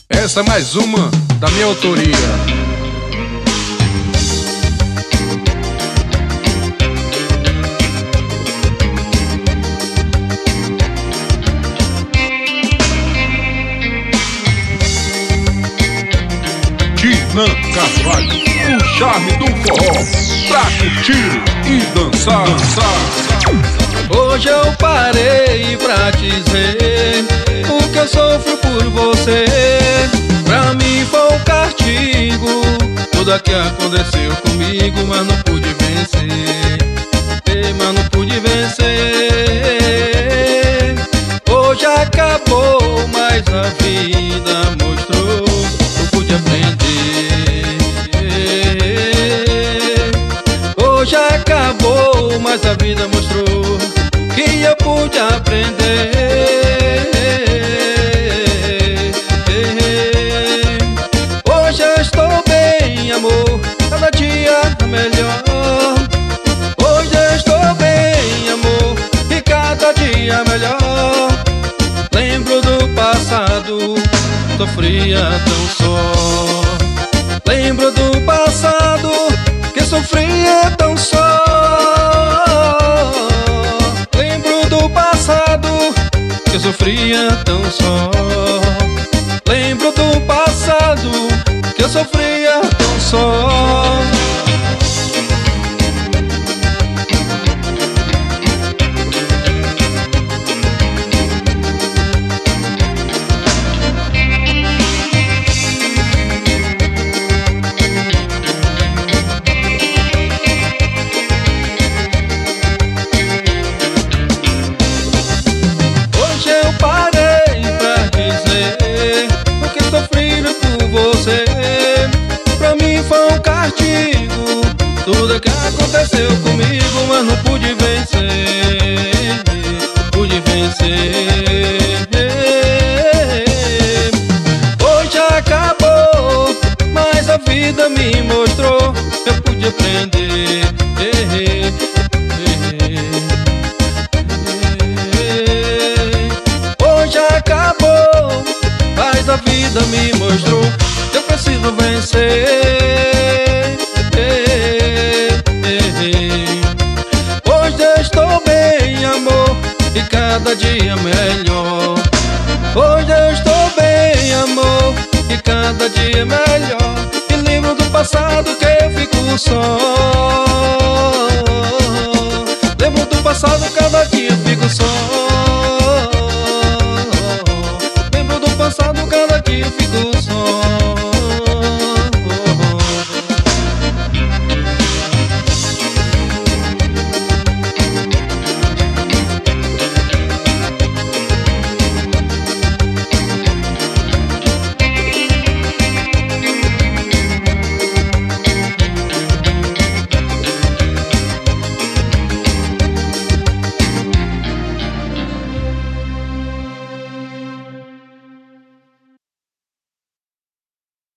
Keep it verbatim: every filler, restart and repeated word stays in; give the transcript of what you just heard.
Essa é mais uma da minha autoria. Dinan Carvalho, o charme do forró, pra curtir e dançar, dançar. Hoje eu parei pra dizer o que eu sofro por você. Pra mim foi um castigo tudo que aconteceu comigo, mas não pude vencer, mas não pude vencer. Hoje acabou, mas a vida mostrou eu pude aprender. Hoje acabou, mas a vida mostrou que eu pude aprender. Hoje eu estou bem, amor, cada dia melhor. Hoje eu estou bem, amor, e cada dia melhor. Lembro do passado, sofria tão só. Lembro do passado, que sofria tão só. Lembro do passado, que sofria tão só. Lembro do passado, que eu sofria tão só. Pra mim foi um castigo tudo que aconteceu comigo, mas não pude vencer, pude vencer. Hoje acabou, mas a vida me mostrou eu pude aprender. Hoje acabou, mas a vida me mostrou eu preciso vencer. Hoje eu estou bem, amor, e cada dia melhor. Hoje eu estou bem, amor, e cada dia melhor. E lembro do passado que eu fico só. Lembro do passado, cada dia eu fico só. Lembro do passado, cada dia eu fico só.